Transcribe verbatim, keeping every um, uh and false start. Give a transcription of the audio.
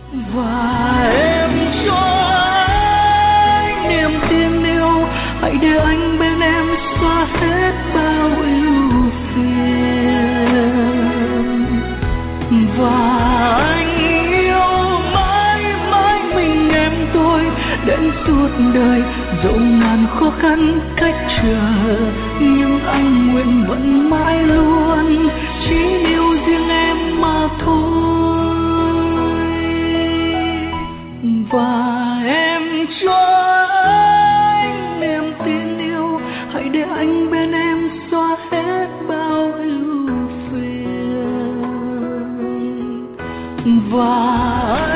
Và em cho anh niềm tin yêu, hãy để anh bên em xóa hết bao ưu phiền. Và anh yêu mãi mãi mình em tôi đến suốt đời, dẫu ngàn khó khăn cách trở, nhưng anh nguyện vẫn mãi luôn chỉ yêu riêng em mà thôi. Và em cho anh niềm tin yêu, hãy để anh bên em xóa hết bao ưu phiền. Và